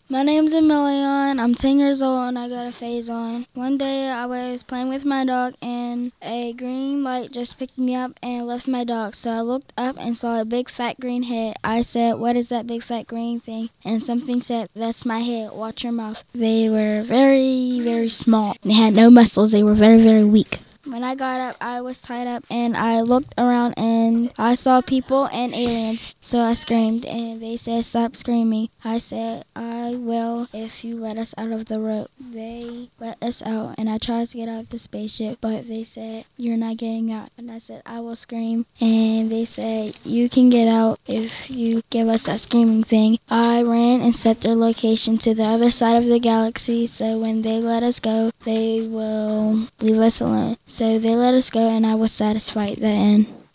My name's Emilion. I'm 10 years old and I got a phase on. One day I was playing with my dog and a green light just picked me up and left my dog. So I looked up and saw a big fat green head. I said, "What is that big fat green thing?" And something said, "That's my head. Watch your mouth." They were very, very small. They had no muscles. They were very, very weak. When I got up, I was tied up, and I looked around, and I saw people and aliens. So I screamed, and they said, "Stop screaming." I said, "I will if you let us out of the rope." They let us out, and I tried to get out of the spaceship, but they said, "You're not getting out." And I said, "I will scream." And they said, "You can get out if you give us that screaming thing." I ran and set their location to the other side of the galaxy, so when they let us go, they will leave us alone. So they let us go, and I was satisfied at the end.